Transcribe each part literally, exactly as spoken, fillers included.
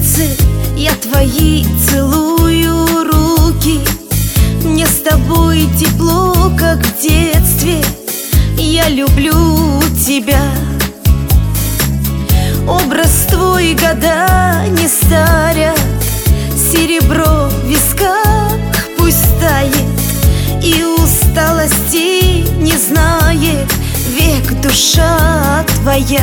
сердце я твои целую руки. Мне с тобой тепло, как в детстве. Я люблю тебя. Образ твой года не старят, серебро в висках пусть тает, и усталости не знает век душа твоя.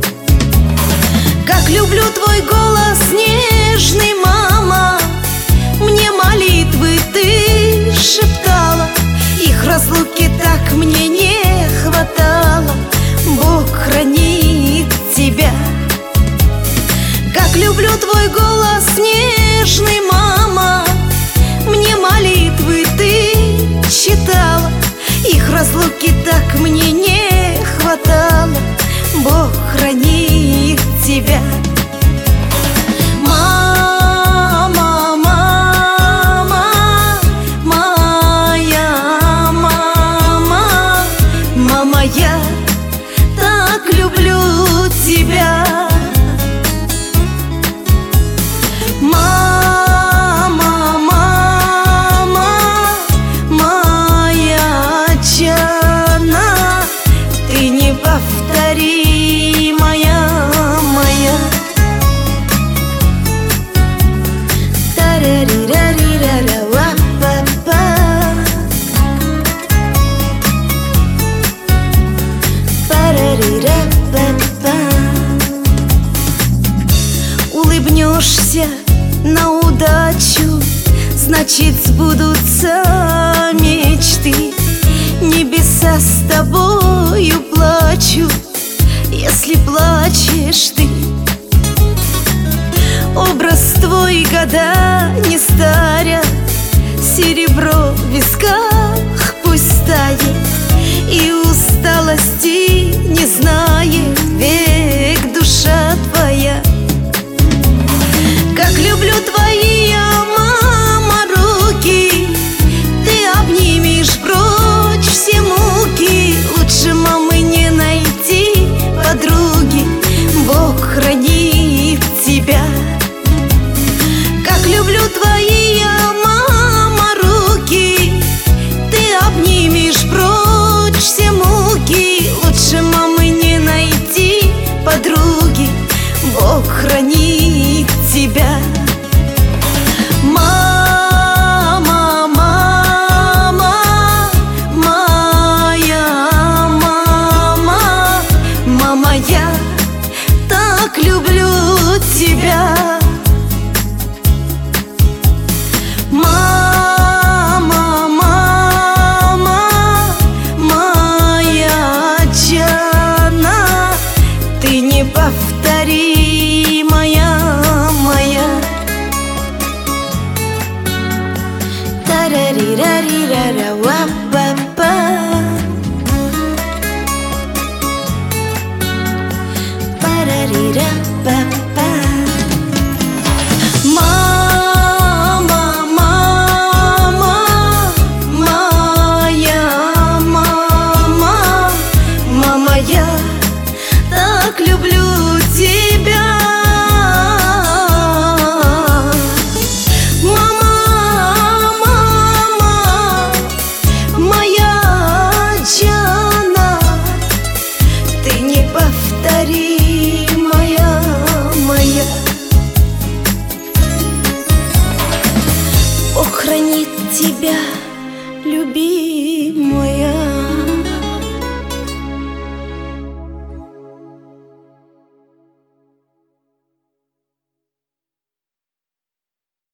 Как люблю твой голос нежный, мама, мне молитвы ты шептала, их разлуки так мне не хватало. Бог хранит тебя. Как люблю твой голос нежный, мама, мне молитвы ты читала, их разлуки так мне не хватало. Бог хранит тебя. Мама, мама, моя мама, мама, я так люблю тебя. Мама, мама, моя Чана, ты неповторимая, моя. Тарарирарирара-ла-па-па. Парарира-па-па. Улыбнешься на удачу, значит сбудутся мечты. Небеса с тобою плачут, если плачешь ты. Образ твой года не старят, серебро в висках пусть тает, и усталости не знает век душа твоя. Как люблю твои, мама, руки, ты обнимешь прочь все муки. Лучше мамы не найти подруги. Бог хранит тебя. Как люблю твои, мама, руки, ты обнимешь прочь все муки. Лучше мамы не найти подруги. Бог хранит тебя. Мама, мама, моя мама, мама, я так люблю тебя. Мама, мама, моя Чана, ты неповторимая, моя. Тарарирарирара-ла-па-па. Парарира-па-па. Мама, мама, моя мама, мама, я так люблю тебя. Мама, мама, моя Чана, ты неповторимая, моя. Бог хранит тебя, любимая.